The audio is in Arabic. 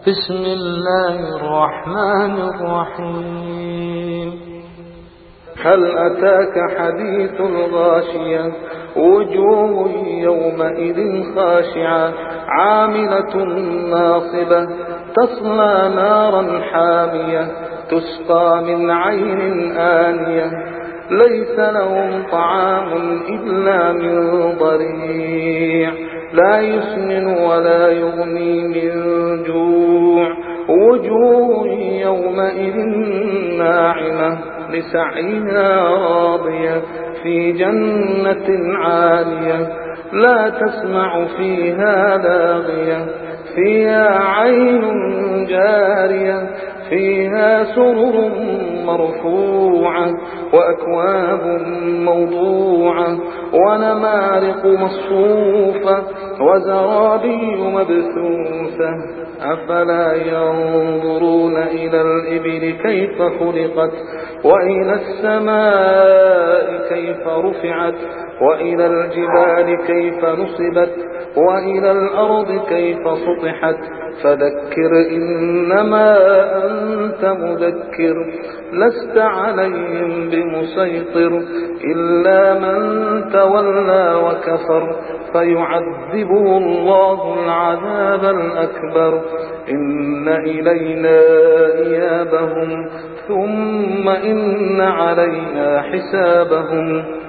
بسم الله الرحمن الرحيم. هل أتاك حديث الغاشية وجوه يومئذ خاشعة عاملة ناصبة تصلى نارا حامية تسقى من عين آنية ليس لهم طعام إلا من ضريع لا يسمن ولا يغني من جوع وجوه يومئذ ناعمة لسعيها راضية في جنة عالية لا تسمع فيها لاغية فيها عين جارية فيها سرر مرفوعة وأكواب موضوعة ونمارق مصفوفة وزرابي مبثوثة أفلا ينظرون إلى الإبل كيف خلقت وإلى السماء كيف رفعت وإلى الجبال كيف نصبت وإلى الأرض كيف سطحت فذكر إنما أنت مذكر لست عليهم بمسيطر إلا من تولى وكفر فيعذبه الله العذاب الأكبر إن إلينا إيابهم ثم إن علينا حسابهم